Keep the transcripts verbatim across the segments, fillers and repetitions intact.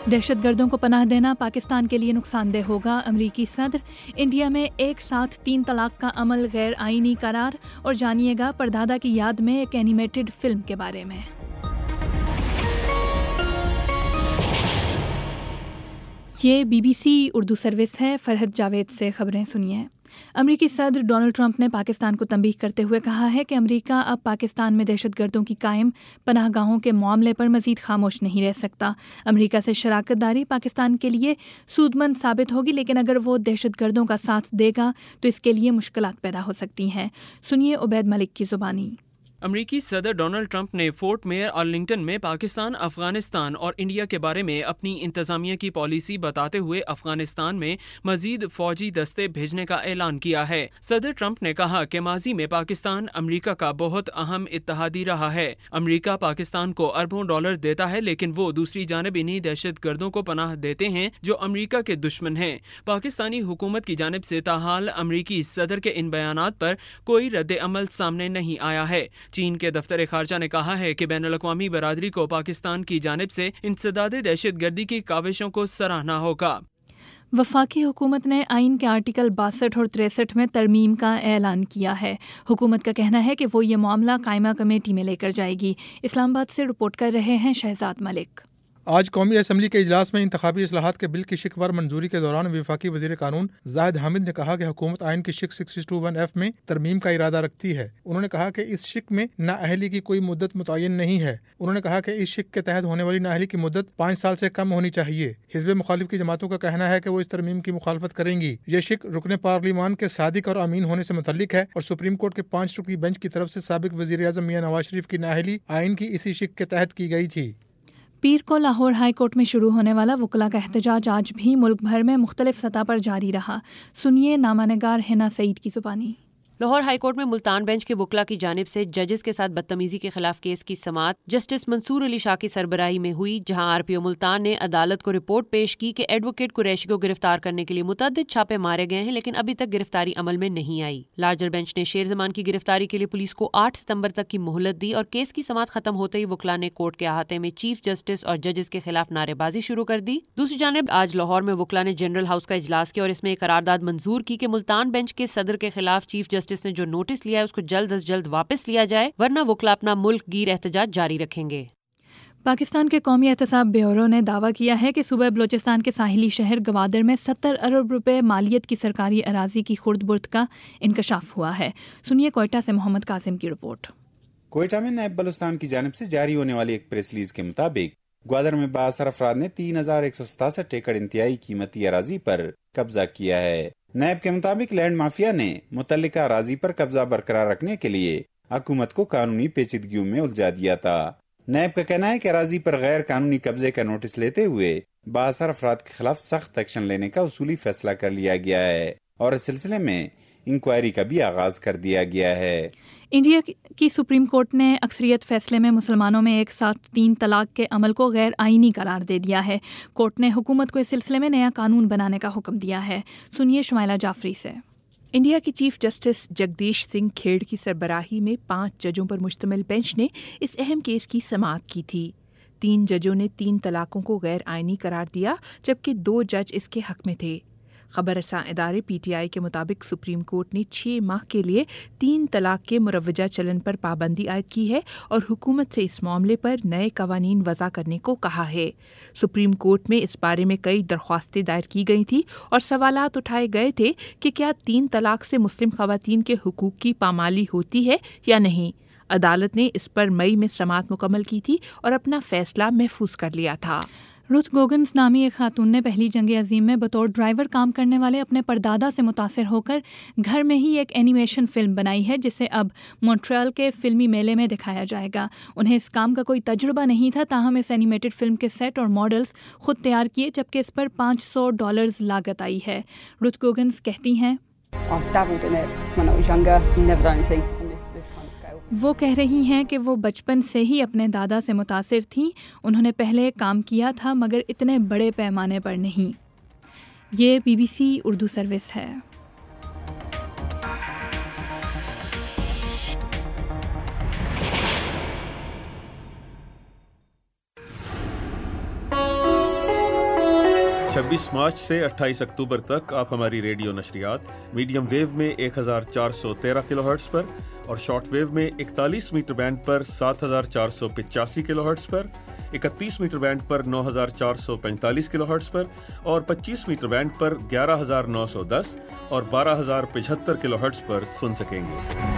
دہشت گردوں کو پناہ دینا پاکستان کے لیے نقصان دہ ہوگا، امریکی صدر۔ انڈیا میں ایک ساتھ تین طلاق کا عمل غیر آئینی قرار، اور جانیے گا پردادا کی یاد میں ایک اینیمیٹڈ فلم کے بارے میں۔ یہ B B C Urdu service ہے۔ فرحت جاوید سے خبریں سنیے۔ امریکی صدر ڈونلڈ ٹرمپ نے پاکستان کو تنبیہ کرتے ہوئے کہا ہے کہ امریکہ اب پاکستان میں دہشت گردوں کی قائم پناہ گاہوں کے معاملے پر مزید خاموش نہیں رہ سکتا۔ امریکہ سے شراکت داری پاکستان کے لیے سود مند ثابت ہوگی، لیکن اگر وہ دہشت گردوں کا ساتھ دے گا تو اس کے لیے مشکلات پیدا ہو سکتی ہیں۔ سنیے عبید ملک کی زبانی۔ امریکی صدر ڈونلڈ ٹرمپ نے فورٹ میئر آرلنگٹن میں پاکستان، افغانستان اور انڈیا کے بارے میں اپنی انتظامیہ کی پالیسی بتاتے ہوئے افغانستان میں مزید فوجی دستے بھیجنے کا اعلان کیا ہے۔ صدر ٹرمپ نے کہا کہ ماضی میں پاکستان امریکہ کا بہت اہم اتحادی رہا ہے۔ امریکہ پاکستان کو اربوں ڈالر دیتا ہے، لیکن وہ دوسری جانب انہی دہشت گردوں کو پناہ دیتے ہیں جو امریکہ کے دشمن ہیں۔ پاکستانی حکومت کی جانب سے تاحال امریکی صدر کے ان بیانات پر کوئی رد عمل سامنے نہیں آیا ہے۔ چین کے دفتر خارجہ نے کہا ہے کہ بین الاقوامی برادری کو پاکستان کی جانب سے انسداد دہشت گردی کی کاوشوں کو سراہنا ہوگا۔ وفاقی حکومت نے آئین کے آرٹیکل باسٹھ اور تریسٹھ میں ترمیم کا اعلان کیا ہے۔ حکومت کا کہنا ہے کہ وہ یہ معاملہ قائمہ کمیٹی میں لے کر جائے گی۔ اسلام آباد سے رپورٹ کر رہے ہیں شہزاد ملک۔ آج قومی اسمبلی کے اجلاس میں انتخابی اصلاحات کے بل کی شق وار منظوری کے دوران وفاقی وزیر قانون زاہد حامد نے کہا کہ حکومت آئین کی شق سکسٹی ٹو ون ایف میں ترمیم کا ارادہ رکھتی ہے۔ انہوں نے کہا کہ اس شق میں نااہلی کی کوئی مدت متعین نہیں ہے۔ انہوں نے کہا کہ اس شق کے تحت ہونے والی نااہلی کی مدت پانچ سال سے کم ہونی چاہیے۔ حزب مخالف کی جماعتوں کا کہنا ہے کہ وہ اس ترمیم کی مخالفت کریں گی۔ یہ شق رکن پارلیمان کے صادق اور امین ہونے سے متعلق ہے اور سپریم کورٹ کے پانچ رکنی بینچ کی طرف سے سابق وزیر اعظم میاں نواز شریف کی نااہلی آئین کی اسی شق کے تحت کی گئی تھی۔ پیر کو لاہور ہائی کورٹ میں شروع ہونے والا وکلاء کا احتجاج آج بھی ملک بھر میں مختلف سطح پر جاری رہا۔ سنیے نامہ نگار حنا سعید کی زبانی۔ لاہور ہائی کورٹ میں ملتان بینچ کے وکلاء کی جانب سے ججز کے ساتھ بدتمیزی کے خلاف کیس کی سماعت جسٹس منصور علی شاہ کی سربراہی میں ہوئی، جہاں آر پی او ملتان نے عدالت کو رپورٹ پیش کی کہ ایڈوکیٹ قریشی کو گرفتار کرنے کے لیے متعدد چھاپے مارے گئے ہیں، لیکن ابھی تک گرفتاری عمل میں نہیں آئی۔ لارجر بینچ نے شیر زمان کی گرفتاری کے لیے پولیس کو آٹھ ستمبر تک کی مہلت دی اور کیس کی سماعت ختم ہوتے ہی وکلاء نے کورٹ کے احاطے میں چیف جسٹس اور ججز کے خلاف نعرے بازی شروع کر دی۔ دوسری جانب آج لاہور میں وکلاء نے جنرل ہاؤس کا اجلاس کیا اور اس میں ایک قرارداد منظور کی کہ ملتان بینچ کے صدر کے خلاف چیف جسٹس نے جو نوٹس لیا ہے اس کو جلد از جلد واپس لیا جائے، ورنہ وکلاء اپنا ملک گیر احتجاج جاری رکھیں گے۔ پاکستان کے قومی احتساب بیورو نے دعویٰ کیا ہے کہ صوبہ بلوچستان کے ساحلی شہر گوادر میں ستر ارب روپے مالیت کی سرکاری اراضی کی خرد برد کا انکشاف ہوا ہے۔ سنیے کوئٹہ سے محمد قاسم کی رپورٹ۔ کوئٹہ میں نیب بلوچستان کی جانب سے جاری ہونے والی ایک پریس ریلیز کے مطابق گوادر میں بااثر افراد نے تین ہزار ایک سو ستاسٹھ ایکڑ انتہائی قیمتی اراضی پر قبضہ کیا ہے۔ نیب کے مطابق لینڈ مافیا نے متعلقہ اراضی پر قبضہ برقرار رکھنے کے لیے حکومت کو قانونی پیچیدگیوں میں الجھا دیا تھا۔ نیب کا کہنا ہے کہ اراضی پر غیر قانونی قبضے کا نوٹس لیتے ہوئے بااثر افراد کے خلاف سخت ایکشن لینے کا اصولی فیصلہ کر لیا گیا ہے اور اس سلسلے میں انکوائری کا بھی آغاز کر دیا گیا ہے۔ انڈیا کی سپریم کورٹ نے اکثریت فیصلے میں مسلمانوں میں ایک ساتھ تین طلاق کے عمل کو غیر آئینی قرار دے دیا ہے۔ کورٹ نے حکومت کو اس سلسلے میں نیا قانون بنانے کا حکم دیا ہے۔ سنیے شمائلہ جعفری سے۔ انڈیا کی چیف جسٹس جگدیش سنگھ کھیڑ کی سربراہی میں پانچ ججوں پر مشتمل بینچ نے اس اہم کیس کی سماعت کی تھی۔ تین ججوں نے تین طلاقوں کو غیر آئینی قرار دیا، جبکہ دو جج اس کے حق میں تھے۔ خبر رساں ادارے پی ٹی آئی کے مطابق سپریم کورٹ نے چھ ماہ کے لیے تین طلاق کے مروجہ چلن پر پابندی عائد کی ہے اور حکومت سے اس معاملے پر نئے قوانین وضع کرنے کو کہا ہے۔ سپریم کورٹ میں اس بارے میں کئی درخواستیں دائر کی گئی تھیں اور سوالات اٹھائے گئے تھے کہ کیا تین طلاق سے مسلم خواتین کے حقوق کی پامالی ہوتی ہے یا نہیں۔ عدالت نے اس پر مئی میں سماعت مکمل کی تھی اور اپنا فیصلہ محفوظ کر لیا تھا۔ رتھ گوگنز نامی ایک خاتون نے پہلی جنگ عظیم میں بطور ڈرائیور کام کرنے والے اپنے پردادا سے متاثر ہو کر گھر میں ہی ایک اینیمیشن فلم بنائی ہے، جسے اب مونٹریال کے فلمی میلے میں دکھایا جائے گا۔ انہیں اس کام کا کوئی تجربہ نہیں تھا، تاہم اس اینیمیٹڈ فلم کے سیٹ اور ماڈلز خود تیار کیے، جبکہ اس پر پانچ سو ڈالرز لاگت آئی ہے۔ رتھ گوگنز کہتی ہیں، وہ کہہ رہی ہیں کہ وہ بچپن سے ہی اپنے دادا سے متاثر تھیں۔ انہوں نے پہلے کام کیا تھا مگر اتنے بڑے پیمانے پر نہیں۔ یہ B B C Urdu service ہے۔ چھبیس مارچ سے اٹھائیس اکتوبر تک آپ ہماری ریڈیو نشریات میڈیم ویو میں ایک ہزار چار سو تیرہ کلو ہرٹز پر اور شارٹ ویو میں اکتالیس میٹر بینڈ پر سات ہزار چار سو پچاسی کلو ہرٹز پر، اکتیس میٹر بینڈ پر نو ہزار چار سو پینتالیس کلو ہرٹز پر اور پچیس میٹر بینڈ پر گیارہ ہزار نو سو دس اور بارہ ہزار پچہتر کلو ہرٹز پر سن سکیں گے۔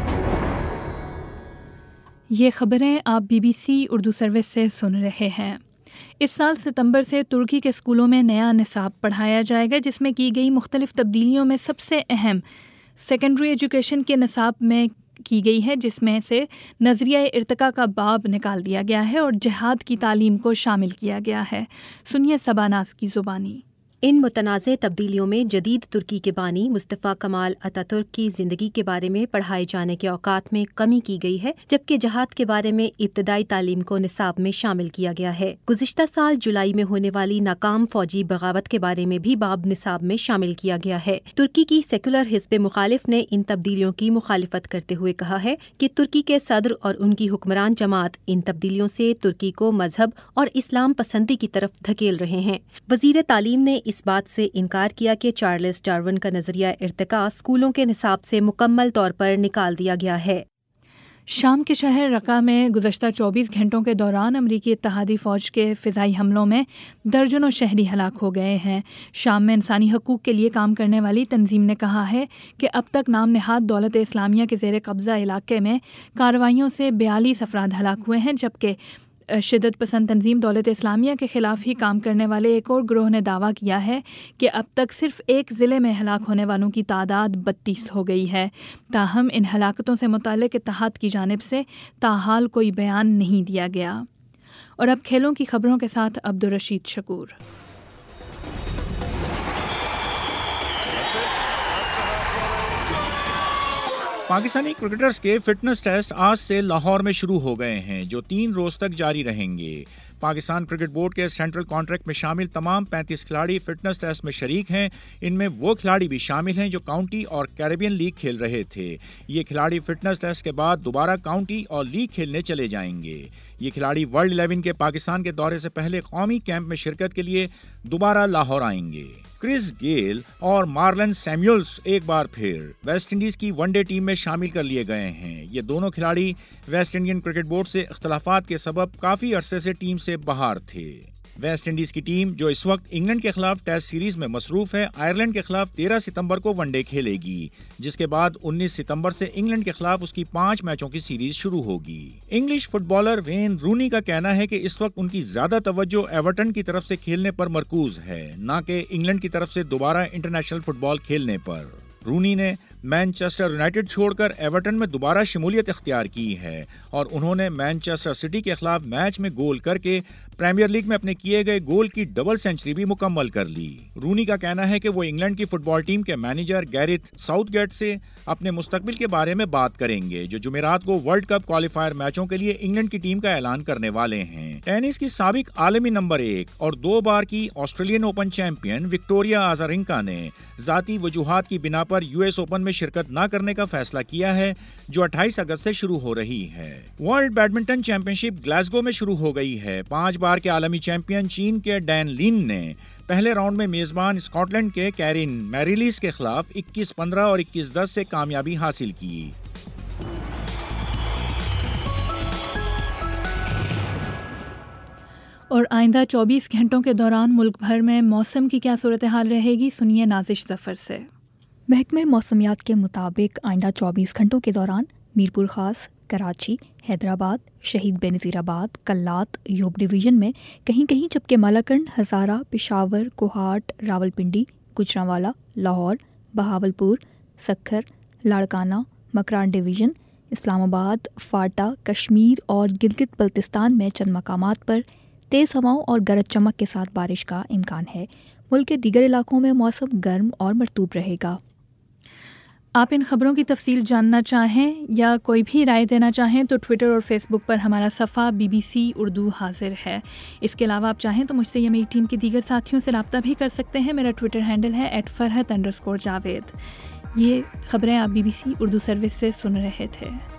یہ خبریں آپ B B C Urdu service سے سن رہے ہیں۔ اس سال ستمبر سے ترکی کے اسکولوں میں نیا نصاب پڑھایا جائے گا، جس میں کی گئی مختلف تبدیلیوں میں سب سے اہم سیکنڈری ایجوکیشن کے نصاب میں کی گئی ہے، جس میں سے نظریہ ارتقاء کا باب نکال دیا گیا ہے اور جہاد کی تعلیم کو شامل کیا گیا ہے۔ سنیے سبا ناز کی زبانی۔ ان متنازع تبدیلیوں میں جدید ترکی کے بانی مصطفیٰ کمال اتا ترک کی زندگی کے بارے میں پڑھائے جانے کے اوقات میں کمی کی گئی ہے، جبکہ جہاد کے بارے میں ابتدائی تعلیم کو نصاب میں شامل کیا گیا ہے۔ گزشتہ سال جولائی میں ہونے والی ناکام فوجی بغاوت کے بارے میں بھی باب نصاب میں شامل کیا گیا ہے۔ ترکی کی سیکولر حزب مخالف نے ان تبدیلیوں کی مخالفت کرتے ہوئے کہا ہے کہ ترکی کے صدر اور ان کی حکمران جماعت ان تبدیلیوں سے ترکی کو مذہب اور اسلام پسندی کی طرف دھکیل رہے ہیں۔ وزیر تعلیم نے اس بات سے انکار کیا کہ چارلس ڈارون کا نظریہ ارتقاء اسکولوں کے نصاب سے مکمل طور پر نکال دیا گیا ہے۔ شام کے شہر رقہ میں گزشتہ چوبیس گھنٹوں کے دوران امریکی اتحادی فوج کے فضائی حملوں میں درجنوں شہری ہلاک ہو گئے ہیں۔ شام میں انسانی حقوق کے لیے کام کرنے والی تنظیم نے کہا ہے کہ اب تک نام نہاد دولت اسلامیہ کے زیر قبضہ علاقے میں کارروائیوں سے بیالیس افراد ہلاک ہوئے ہیں، جبکہ شدت پسند تنظیم دولت اسلامیہ کے خلاف ہی کام کرنے والے ایک اور گروہ نے دعویٰ کیا ہے کہ اب تک صرف ایک ضلع میں ہلاک ہونے والوں کی تعداد بتیس ہو گئی ہے۔ تاہم ان ہلاکتوں سے متعلق اتحاد کی جانب سے تاحال کوئی بیان نہیں دیا گیا۔ اور اب کھیلوں کی خبروں کے ساتھ عبدالرشید شکور۔ پاکستانی کرکٹرز کے فٹنس ٹیسٹ آج سے لاہور میں شروع ہو گئے ہیں، جو تین روز تک جاری رہیں گے۔ پاکستان کرکٹ بورڈ کے سینٹرل کانٹریکٹ میں شامل تمام پینتیس کھلاڑی فٹنس ٹیسٹ میں شریک ہیں۔ ان میں وہ کھلاڑی بھی شامل ہیں جو کاؤنٹی اور کیریبین لیگ کھیل رہے تھے۔ یہ کھلاڑی فٹنس ٹیسٹ کے بعد دوبارہ کاؤنٹی اور لیگ کھیلنے چلے جائیں گے۔ یہ کھلاڑی ورلڈ الیون کے پاکستان کے دورے سے پہلے قومی کیمپ میں شرکت کے لیے دوبارہ لاہور آئیں گے۔ کرس گیل اور مارلن سیمیولز ایک بار پھر ویسٹ انڈیز کی ون ڈے ٹیم میں شامل کر لیے گئے ہیں۔ یہ دونوں کھلاڑی ویسٹ انڈین کرکٹ بورڈ سے اختلافات کے سبب کافی عرصے سے ٹیم سے باہر تھے۔ ویسٹ انڈیز کی ٹیم جو اس وقت انگلینڈ کے خلاف ٹیسٹ سیریز میں مصروف ہے، آئرلینڈ کے خلاف تیرہ ستمبر کو ون ڈے کھیلے گی، جس کے بعد انیس ستمبر سے انگلینڈ کے خلاف اس کی پانچ میچوں کی سیریز شروع ہوگی۔ English footballer Wayne Rooney کا کہنا ہے کہ اس وقت ان کی زیادہ توجہ ایورٹن کی طرف سے کھیلنے پر مرکوز ہے، نہ کہ انگلینڈ کی طرف سے دوبارہ انٹرنیشنل فٹ بال کھیلنے پر۔ رونی نے مینچسٹر یونائیٹڈ چھوڑ کر ایورٹن میں دوبارہ شمولیت اختیار کی ہے اور انہوں نے مینچسٹر سٹی کے خلاف میچ میں گول کر کے پریمیئر لیگ میں اپنے کیے گئے گول کی ڈبل سینچری بھی مکمل کر لی۔ رونی کا کہنا ہے کہ وہ انگلینڈ کی فٹ بال ٹیم کے مینیجر گیرتھ ساؤتھ گیٹ سے اپنے مستقبل کے بارے میں بات کریں گے، جو جمعرات کو ورلڈ کپ کوالیفائر میچوں کے لیے انگلینڈ کی ٹیم کا اعلان کرنے والے ہیں۔ ٹینس کی سابق عالمی نمبر ایک اور دو بار کی Australian Open champion Victoria Azarenka نے ذاتی وجوہات کی بنا پر یو ایس اوپن میں شرکت نہ کرنے کا فیصلہ کیا ہے، جو اٹھائیس اگست سے شروع ہو رہی ہے۔ World badminton championship Glasgow میں شروع ہو گئی ہے۔ پانچ بار کے عالمی چیمپئن چین کے ڈین لین نے پہلے راؤنڈ میں میزبان اسکاٹ لینڈ کے کیرن میریلیس کے خلاف اکیس پندرہ اور اکیس دس سے کامیابی حاصل کی۔ اور آئندہ چوبیس گھنٹوں کے دوران ملک بھر میں موسم کی کیا صورتحال رہے گی، سنیے نازش ظفر سے۔ محکمہ موسمیات کے مطابق آئندہ چوبیس گھنٹوں کے دوران میرپور خاص، کراچی، حیدرآباد، شہید بینظیر آباد، کلات، یوب ڈویژن میں کہیں کہیں، جبکہ مالاکنڈ، ہزارہ، پشاور، کوہاٹ، راولپنڈی، گجرانوالا، لاہور، بہاولپور، سکھر، لاڑکانہ، مکران ڈویژن، اسلام آباد، فاٹا، کشمیر اور گلگت بلتستان میں چند مقامات پر تیز ہواؤں اور گرج چمک کے ساتھ بارش کا امکان ہے۔ ملک کے دیگر علاقوں میں موسم گرم اور مرطوب رہے گا۔ آپ ان خبروں کی تفصیل جاننا چاہیں یا کوئی بھی رائے دینا چاہیں تو ٹویٹر اور فیس بک پر ہمارا صفحہ بی بی سی اردو حاضر ہے۔ اس کے علاوہ آپ چاہیں تو مجھ سے یا میری ٹیم کے دیگر ساتھیوں سے رابطہ بھی کر سکتے ہیں۔ میرا ٹویٹر ہینڈل ہے at Farhat underscore Javed. یہ خبریں آپ B B C Urdu service سے سن رہے تھے۔